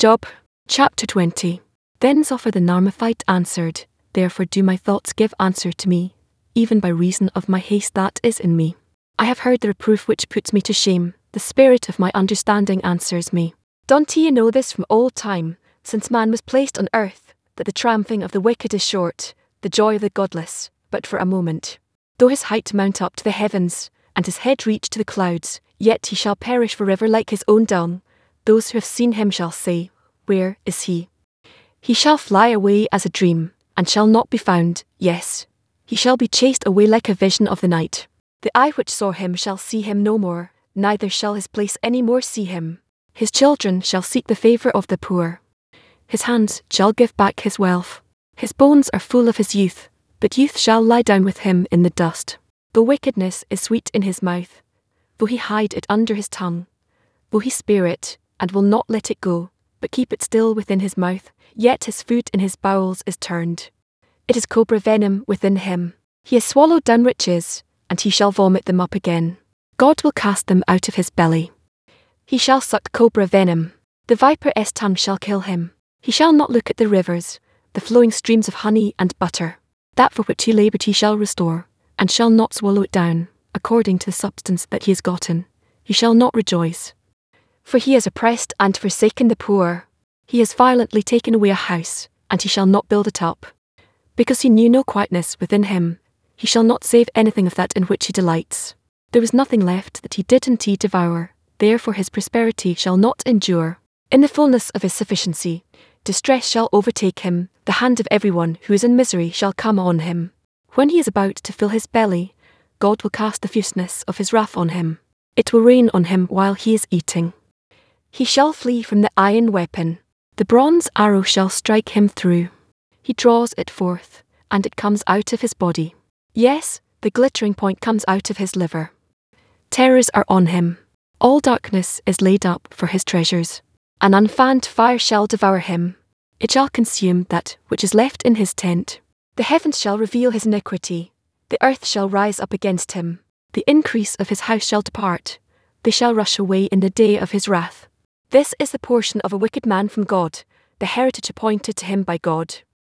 Job. Chapter 20. Then Zophar the Naamathite answered, Therefore do my thoughts give answer to me, even by reason of my haste that is in me. I have heard the reproof which puts me to shame, the spirit of my understanding answers me. Don't ye know this from old time, since man was placed on earth, that the triumphing of the wicked is short, the joy of the godless, but for a moment. Though his height mount up to the heavens, and his head reach to the clouds, yet he shall perish forever like his own dung. Those who have seen him shall say, Where is he? He shall fly away as a dream, and shall not be found, yes. He shall be chased away like a vision of the night. The eye which saw him shall see him no more, neither shall his place any more see him. His children shall seek the favour of the poor. His hands shall give back his wealth. His bones are full of his youth, but youth shall lie down with him in the dust. Though wickedness is sweet in his mouth, though he hide it under his tongue, though he spear it, and will not let it go, but keep it still within his mouth, yet his food in his bowels is turned. It is cobra venom within him. He has swallowed down riches, and he shall vomit them up again. God will cast them out of his belly. He shall suck cobra venom. The viper's tongue shall kill him. He shall not look at the rivers, the flowing streams of honey and butter. That for which he laboured he shall restore, and shall not swallow it down, according to the substance that he has gotten. He shall not rejoice. For he has oppressed and forsaken the poor. He has violently taken away a house, and he shall not build it up. Because he knew no quietness within him, he shall not save anything of that in which he delights. There was nothing left that he did indeed devour, therefore his prosperity shall not endure. In the fullness of his sufficiency, distress shall overtake him, the hand of everyone who is in misery shall come on him. When he is about to fill his belly, God will cast the fierceness of his wrath on him. It will rain on him while he is eating. He shall flee from the iron weapon. The bronze arrow shall strike him through. He draws it forth, and it comes out of his body. Yes, the glittering point comes out of his liver. Terrors are on him. All darkness is laid up for his treasures. An unfanned fire shall devour him. It shall consume that which is left in his tent. The heavens shall reveal his iniquity. The earth shall rise up against him. The increase of his house shall depart. They shall rush away in the day of his wrath. This is the portion of a wicked man from God, the heritage appointed to him by God.